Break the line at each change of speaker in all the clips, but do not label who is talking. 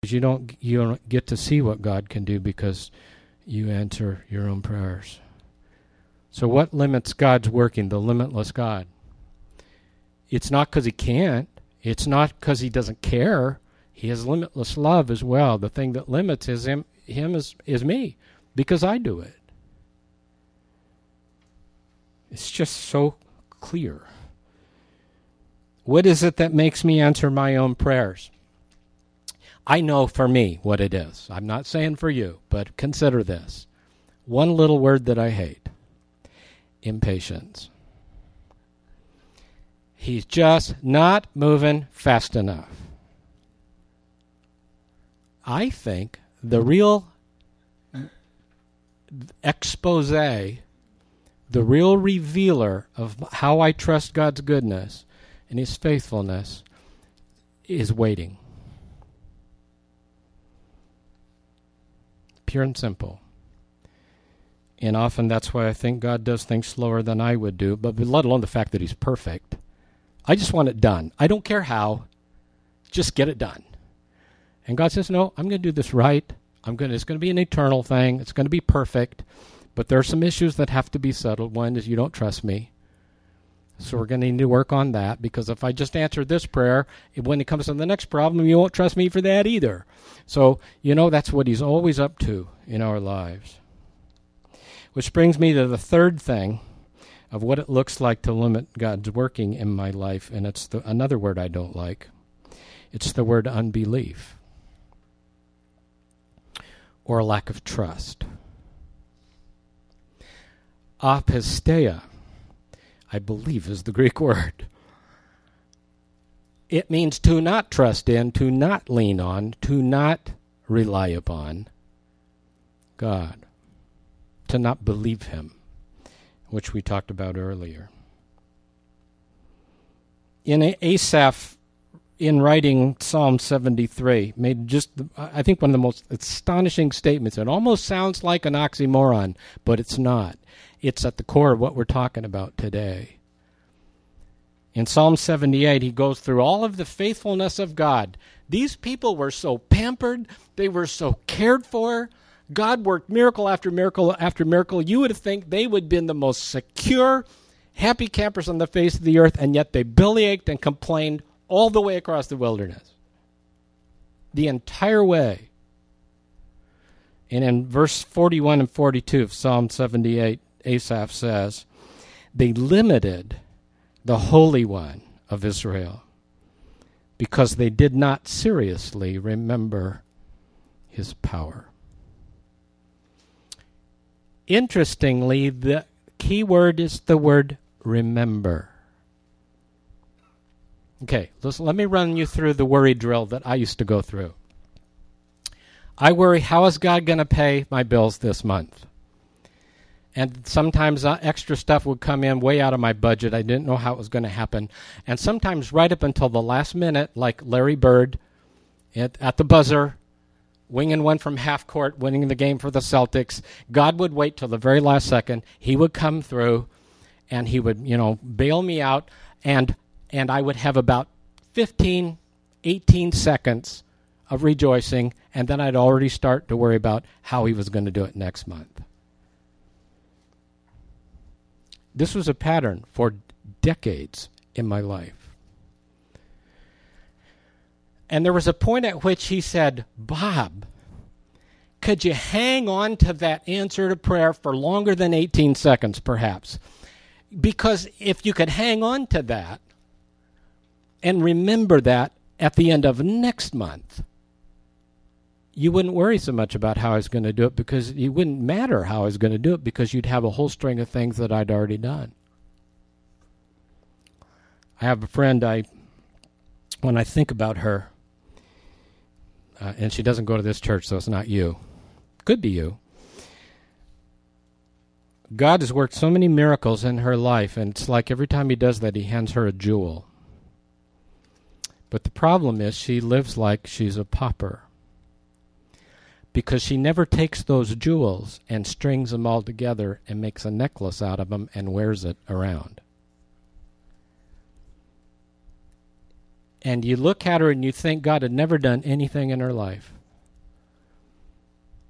You don't get to see what God can do because you answer your own prayers. So what limits God's working, the limitless God? It's not because he can't. It's not because he doesn't care. He has limitless love as well. The thing that limits him is me, because I do it. It's just so clear. What is it that makes me answer my own prayers? I know for me what it is. I'm not saying for you, but consider this. One little word that I hate. Impatience. He's just not moving fast enough. I think the real expose, the real revealer of how I trust God's goodness and his faithfulness is waiting. Pure and simple. And often that's why I think God does things slower than I would do, but let alone the fact that he's perfect. I just want it done. I don't care how. Just get it done. And God says, no, I'm going to do this right. It's going to be an eternal thing. It's going to be perfect. But there are some issues that have to be settled. One is you don't trust me. So we're going to need to work on that, because if I just answer this prayer, when it comes to the next problem, you won't trust me for that either. So, that's what he's always up to in our lives. Which brings me to the third thing of what it looks like to limit God's working in my life, and it's another word I don't like. It's the word unbelief, or a lack of trust. Apisteia, I believe, is the Greek word. It means to not trust in, to not lean on, to not rely upon God, to not believe him, which we talked about earlier. Asaph, in writing Psalm 73, made just, I think, one of the most astonishing statements. It almost sounds like an oxymoron, but it's not. It's at the core of what we're talking about today. In Psalm 78, he goes through all of the faithfulness of God. These people were so pampered. They were so cared for. God worked miracle after miracle after miracle. You would think they would have been the most secure, happy campers on the face of the earth, and yet they bellyached and complained all the way across the wilderness. The entire way. And in verse 41 and 42 of Psalm 78, Asaph says, they limited the Holy One of Israel because they did not seriously remember his power. Interestingly, the key word is the word remember. Okay, let me run you through the worry drill that I used to go through. I worry, how is God going to pay my bills this month? And sometimes extra stuff would come in way out of my budget. I didn't know how it was going to happen. And sometimes right up until the last minute, like Larry Bird at the buzzer, winging one from half court, winning the game for the Celtics, God would wait till the very last second. He would come through, and he would, bail me out, and I would have about 15, 18 seconds of rejoicing, and then I'd already start to worry about how he was going to do it next month. This was a pattern for decades in my life. And there was a point at which he said, Bob, could you hang on to that answer to prayer for longer than 18 seconds, perhaps? Because if you could hang on to that and remember that at the end of next month, you wouldn't worry so much about how I was going to do it, because it wouldn't matter how I was going to do it, because you'd have a whole string of things that I'd already done. I have a friend, when I think about her, and she doesn't go to this church, so it's not you. Could be you. God has worked so many miracles in her life, and it's like every time he does that, he hands her a jewel. But the problem is she lives like she's a pauper, because she never takes those jewels and strings them all together and makes a necklace out of them and wears it around. And you look at her and you think God had never done anything in her life.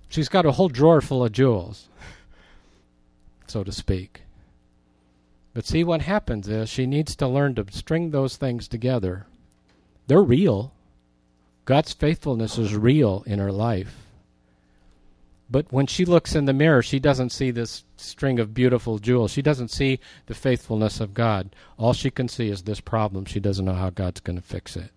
She's got a whole drawer full of jewels, so to speak. But see, what happens is she needs to learn to string those things together. They're real. God's faithfulness is real in her life. But when she looks in the mirror, she doesn't see this string of beautiful jewels. She doesn't see the faithfulness of God. All she can see is this problem. She doesn't know how God's going to fix it.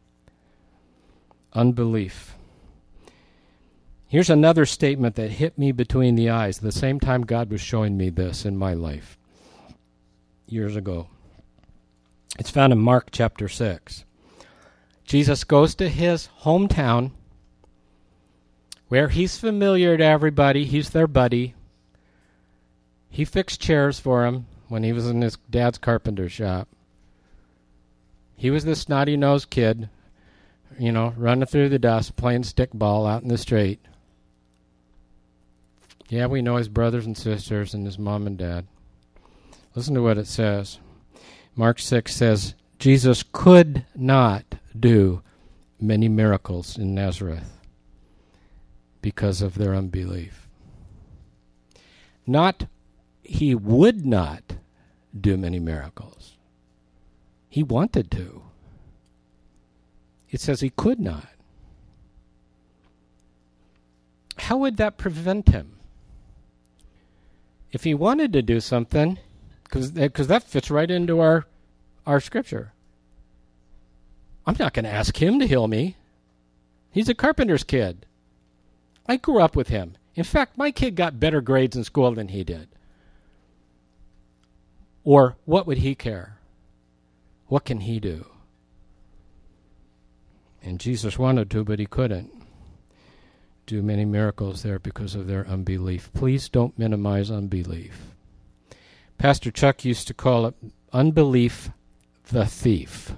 Unbelief. Here's another statement that hit me between the eyes the same time God was showing me this in my life years ago. It's found in Mark chapter 6. Jesus goes to his hometown where he's familiar to everybody. He's their buddy. He fixed chairs for him when he was in his dad's carpenter shop. He was the snotty-nosed kid, running through the dust, playing stickball out in the street. Yeah, we know his brothers and sisters and his mom and dad. Listen to what it says. Mark 6 says, Jesus could not do many miracles in Nazareth because of their unbelief. Not he would not do many miracles. He wanted to. It says he could not. How would that prevent him? If he wanted to do something, because that fits right into our scripture. I'm not going to ask him to heal me. He's a carpenter's kid. I grew up with him. In fact, my kid got better grades in school than he did. Or what would he care? What can he do? And Jesus wanted to, but he couldn't do many miracles there because of their unbelief. Please don't minimize unbelief. Pastor Chuck used to call it unbelief the thief.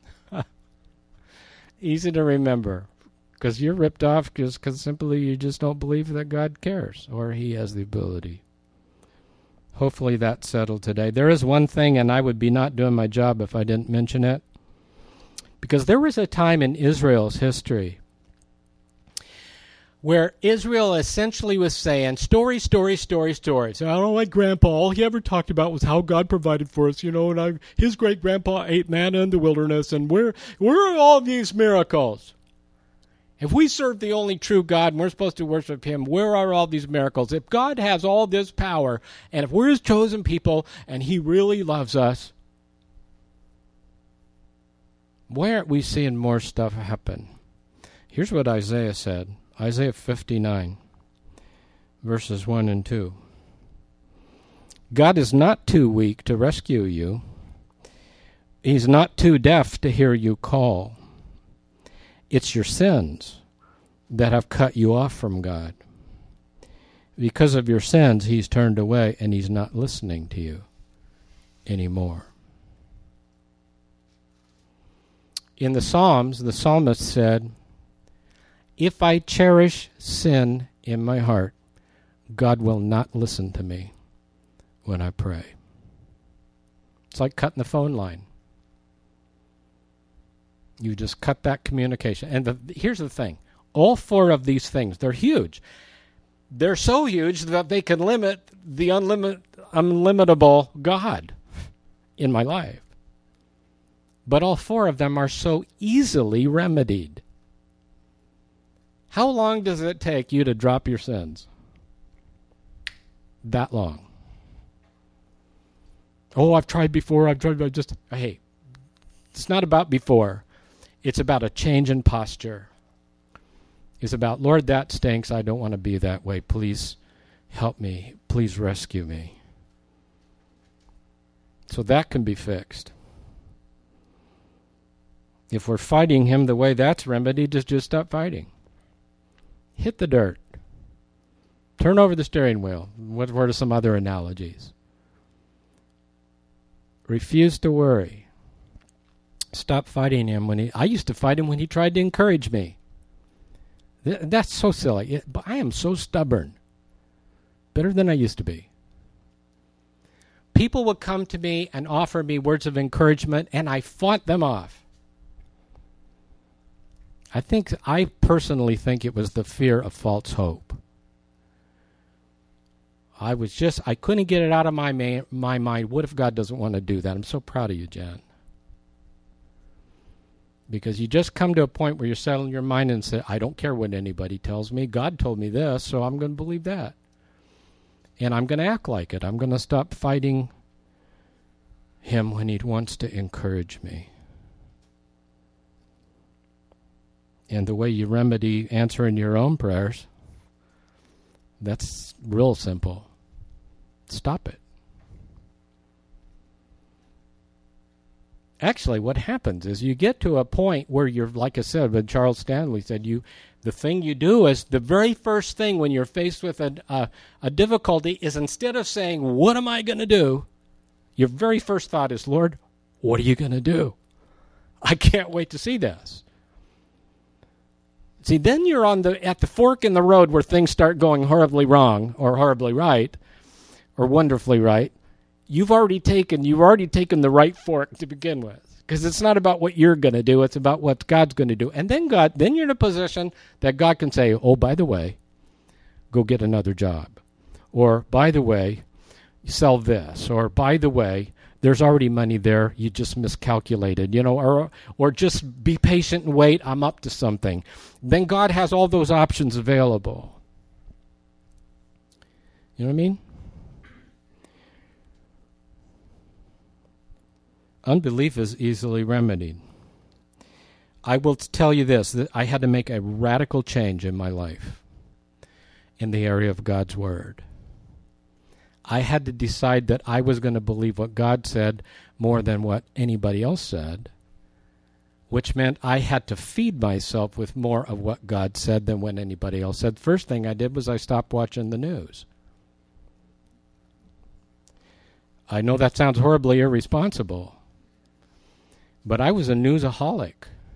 Easy to remember, because you're ripped off because simply you just don't believe that God cares or he has the ability. Hopefully that's settled today. There is one thing, and I would be not doing my job if I didn't mention it, because there was a time in Israel's history where Israel essentially was saying, stories. And I don't like Grandpa. All he ever talked about was how God provided for us, and his great-grandpa ate manna in the wilderness, and where are all these miracles? If we serve the only true God and we're supposed to worship him, where are all these miracles? If God has all this power, and if we're his chosen people, and he really loves us, why aren't we seeing more stuff happen? Here's what Isaiah said. Isaiah 59, verses 1 and 2. God is not too weak to rescue you. He's not too deaf to hear you call. It's your sins that have cut you off from God. Because of your sins, he's turned away and he's not listening to you anymore. In the Psalms, the psalmist said, if I cherish sin in my heart, God will not listen to me when I pray. It's like cutting the phone line. You just cut that communication. And here's the thing. All four of these things, they're huge. They're so huge that they can limit the unlimitable God in my life. But all four of them are so easily remedied. How long does it take you to drop your sins? That long. Oh, I've tried before. Hey, it's not about before. It's about a change in posture. It's about, Lord, that stinks. I don't want to be that way. Please help me. Please rescue me. So that can be fixed. If we're fighting him the way that's remedied, just stop fighting. Hit the dirt. Turn over the steering wheel. What are some other analogies? Refuse to worry. Stop fighting him I used to fight him when he tried to encourage me. That's so silly. But I am so stubborn. Better than I used to be. People would come to me and offer me words of encouragement, and I fought them off. I personally think it was the fear of false hope. I couldn't get it out of my mind. What if God doesn't want to do that? I'm so proud of you, Jen. Because you just come to a point where you're settling your mind and say, I don't care what anybody tells me. God told me this, so I'm going to believe that. And I'm going to act like it. I'm going to stop fighting him when he wants to encourage me. And the way you remedy answering your own prayers, that's real simple. Stop it. Actually, what happens is you get to a point where you're, like I said, when Charles Stanley said, the thing you do is the very first thing when you're faced with a difficulty is, instead of saying, what am I going to do? Your very first thought is, Lord, what are you going to do? I can't wait to see this. See, then you're at the fork in the road where things start going horribly wrong or horribly right or wonderfully right. You've already taken the right fork to begin with, because it's not about what you're going to do. It's about what God's going to do. And then you're in a position that God can say, oh, by the way, go get another job. Or, by the way, sell this. Or, by the way, there's already money there. You just miscalculated, or just be patient and wait. I'm up to something. Then God has all those options available. You know what I mean? Unbelief is easily remedied. I will tell you this, that I had to make a radical change in my life in the area of God's Word. I had to decide that I was going to believe what God said more than what anybody else said, which meant I had to feed myself with more of what God said than what anybody else said. First thing I did was I stopped watching the news. I know that sounds horribly irresponsible, but I was a newsaholic.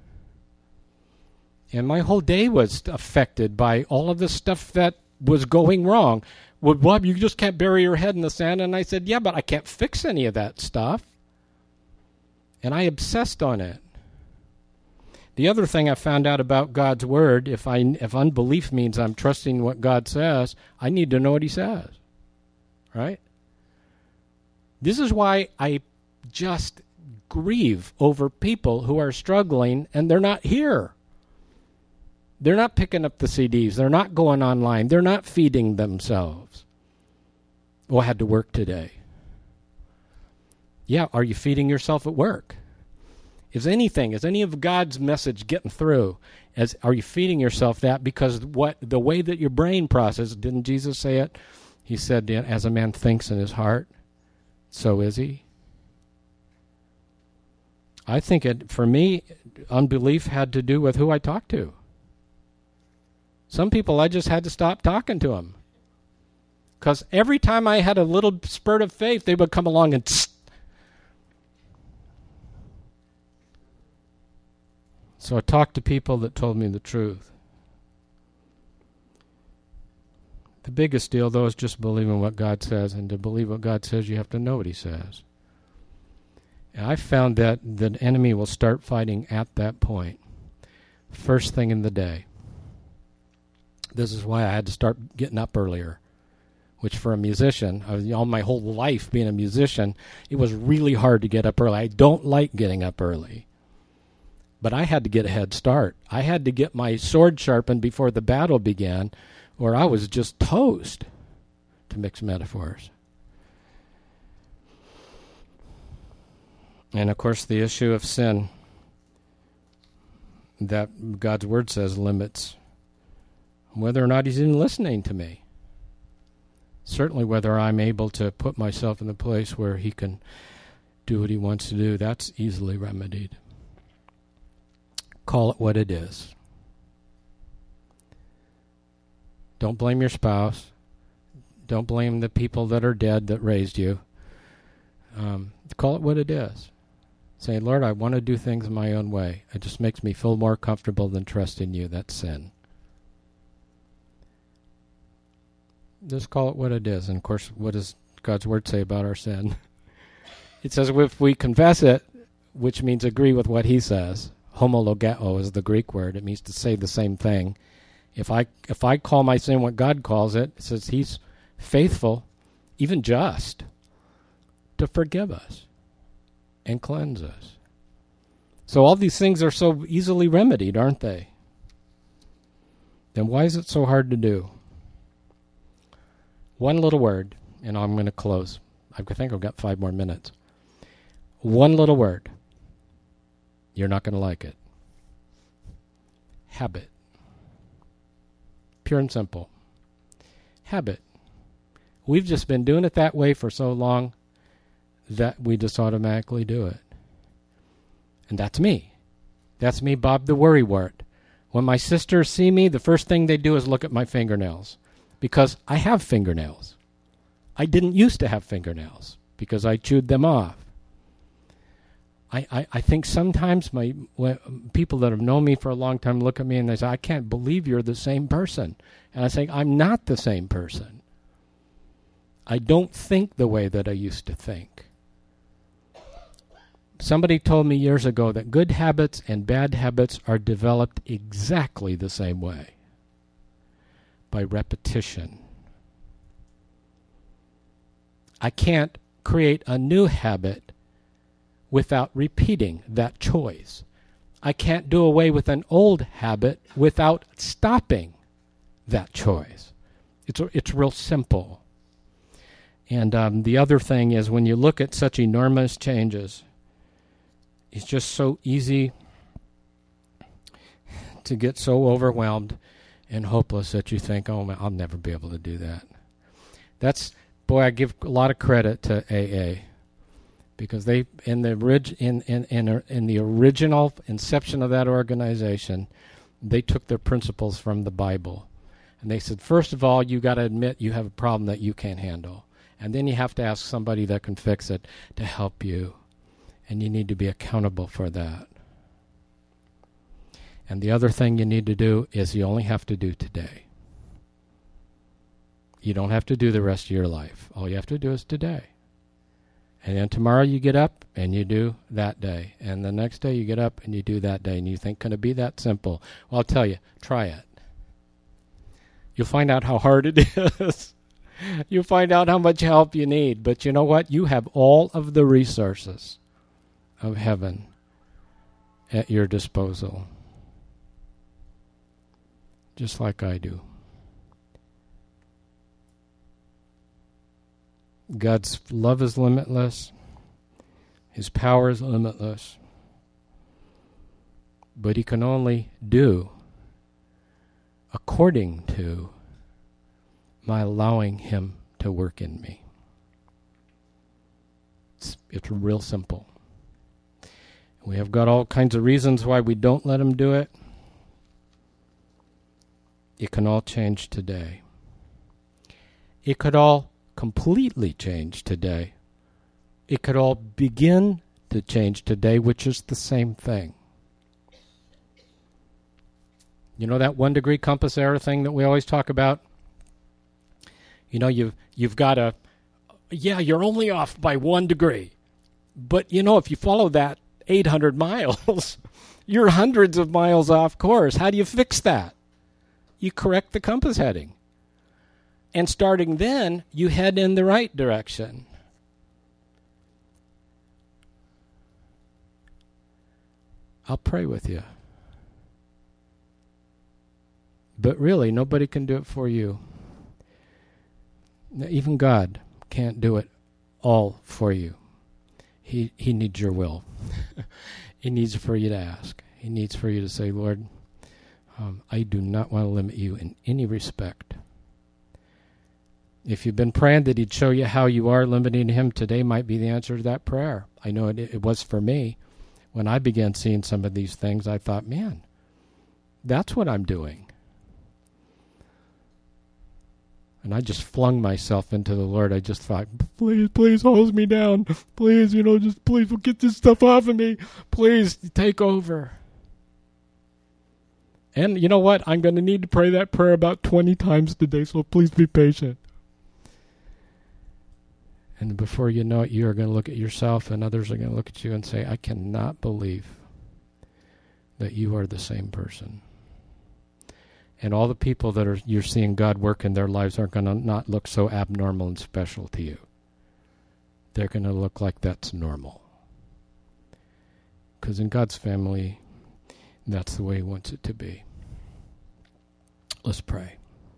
And my whole day was affected by all of the stuff that was going wrong. Well, Bob, you just can't bury your head in the sand. And I said, yeah, but I can't fix any of that stuff. And I obsessed on it. The other thing I found out about God's Word, if unbelief means I'm trusting what God says, I need to know what He says. Right? This is why I just grieve over people who are struggling and they're not here. They're not picking up the CDs. They're not going online. They're not feeding themselves. Oh, I had to work today. Yeah, are you feeding yourself at work? Is any of God's message getting through? Are you feeding yourself that? Because the way that your brain processes, didn't Jesus say it? He said, as a man thinks in his heart, so is he. I think for me, unbelief had to do with who I talked to. Some people, I just had to stop talking to them. Because every time I had a little spurt of faith, they would come along and tss. So I talked to people that told me the truth. The biggest deal, though, is just believing what God says. And to believe what God says, you have to know what He says. And I found that the enemy will start fighting at that point, first thing in the day. This is why I had to start getting up earlier, which for a musician, all my whole life being a musician, it was really hard to get up early. I don't like getting up early. But I had to get a head start. I had to get my sword sharpened before the battle began, or I was just toast, to mix metaphors. And, of course, the issue of sin that God's Word says limits whether or not He's even listening to me. Certainly whether I'm able to put myself in the place where He can do what He wants to do, that's easily remedied. Call it what it is. Don't blame your spouse. Don't blame the people that are dead that raised you. Call it what it is. Say, Lord, I want to do things my own way. It just makes me feel more comfortable than trusting you. That's sin. Just call it what it is. And, of course, what does God's Word say about our sin? It says if we confess it, which means agree with what He says. Homologeo is the Greek word. It means to say the same thing. If I call my sin what God calls it, it says He's faithful even just, to forgive us and cleanse us. So all these things are so easily remedied, aren't they? Then why is it so hard to do? One little word, and I'm going to close. I think I've got 5 more minutes. One little word. You're not going to like it. Habit. Pure and simple. Habit. We've just been doing it that way for so long that we just automatically do it. And that's me. That's me, Bob the Worrywart. When my sisters see me, the first thing they do is look at my fingernails. Because I have fingernails. I didn't used to have fingernails because I chewed them off. I think sometimes people that have known me for a long time look at me and they say, I can't believe you're the same person. And I say, I'm not the same person. I don't think the way that I used to think. Somebody told me years ago that good habits and bad habits are developed exactly the same way. By repetition. I can't create a new habit without repeating that choice. I can't do away with an old habit without stopping that choice. It's real simple. And the other thing is when you look at such enormous changes, it's just so easy to get so overwhelmed and hopeless that you think, oh, man, I'll never be able to do that. I give a lot of credit to AA because they, in the original inception of that organization, they took their principles from the Bible. And they said, first of all, you got to admit you have a problem that you can't handle. And then you have to ask somebody that can fix it to help you. And you need to be accountable for that. And the other thing you need to do is you only have to do today. You don't have to do the rest of your life. All you have to do is today. And then tomorrow you get up and you do that day. And the next day you get up and you do that day. And you think, can it be that simple? Well, I'll tell you, try it. You'll find out how hard it is. You'll find out how much help you need. But you know what? You have all of the resources of heaven at your disposal. Just like I do. God's love is limitless. His power is limitless. But He can only do according to my allowing Him to work in me. It's real simple. We have got all kinds of reasons why we don't let Him do it. It can all change today. It could all completely change today. It could all begin to change today, which is the same thing. You know that 1 degree compass error thing that we always talk about? You know, you've got you're only off by 1 degree. But, you know, if you follow that 800 miles, you're hundreds of miles off course. How do you fix that? You correct the compass heading. And starting then, you head in the right direction. I'll pray with you. But really, nobody can do it for you. Even God can't do it all for you. He needs your will. He needs for you to ask. He needs for you to say, Lord, I do not want to limit you in any respect. If you've been praying that He'd show you how you are limiting Him, today might be the answer to that prayer. I know it was for me. When I began seeing some of these things, I thought, man, that's what I'm doing. And I just flung myself into the Lord. I just thought, please hose me down. Please, please get this stuff off of me. Please take over. And you know what? I'm going to need to pray that prayer about 20 times today, so please be patient. And before you know it, you are going to look at yourself and others are going to look at you and say, I cannot believe that you are the same person. And all the people that you're seeing God work in their lives aren't going to not look so abnormal and special to you. They're going to look like that's normal. Because in God's family, that's the way He wants it to be. Let's pray.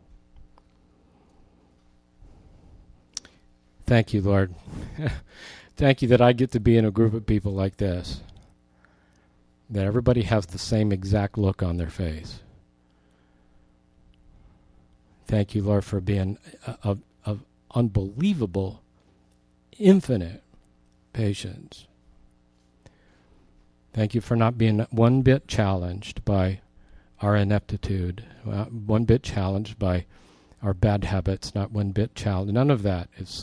Thank you, Lord. Thank you that I get to be in a group of people like this. That everybody has the same exact look on their face. Thank you, Lord, for being of unbelievable, infinite patience. Thank you for not being one bit challenged by our ineptitude, one bit challenged by our bad habits, not one bit challenged. None of that is.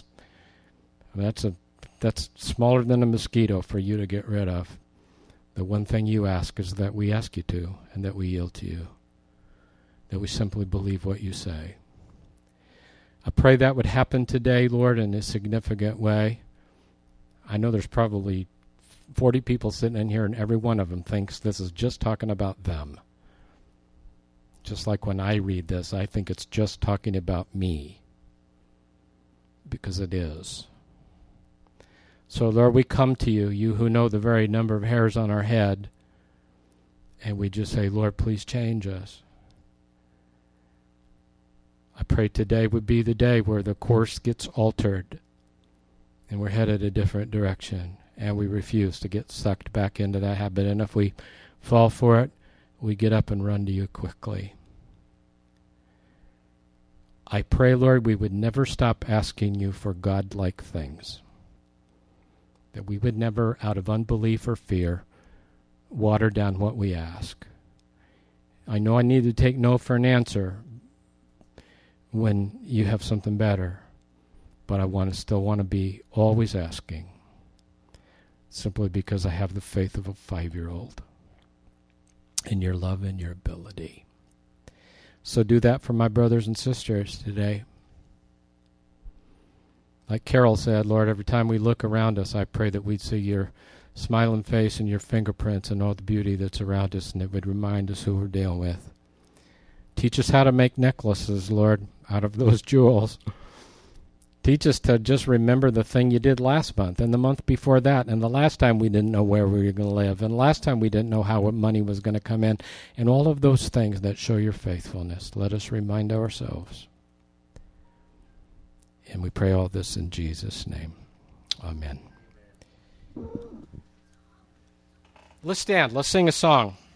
That's smaller than a mosquito for you to get rid of. The one thing you ask is that we ask you to, and that we yield to you. That we simply believe what you say. I pray that would happen today, Lord, in a significant way. I know there's probably 40 people sitting in here, and every one of them thinks this is just talking about them. Just like when I read this, I think it's just talking about me. Because it is. So, Lord, we come to you, you who know the very number of hairs on our head, and we just say, Lord, please change us. I pray today would be the day where the course gets altered and we're headed a different direction, and we refuse to get sucked back into that habit. And if we fall for it, we get up and run to you quickly. I pray, Lord, we would never stop asking you for God-like things. That we would never, out of unbelief or fear, water down what we ask. I know I need to take no for an answer when you have something better, but I still want to be always asking, simply because I have the faith of a 5-year-old in your love and your ability. So do that for my brothers and sisters today. Like Carol said, Lord, every time we look around us, I pray that we'd see your smiling face and your fingerprints and all the beauty that's around us, and it would remind us who we're dealing with. Teach us how to make necklaces, Lord, out of those jewels. Teach us to just remember the thing you did last month and the month before that, and the last time we didn't know where we were going to live, and last time we didn't know how money was going to come in, and all of those things that show your faithfulness. Let us remind ourselves. And we pray all this in Jesus' name. Amen. Let's stand. Let's sing a song.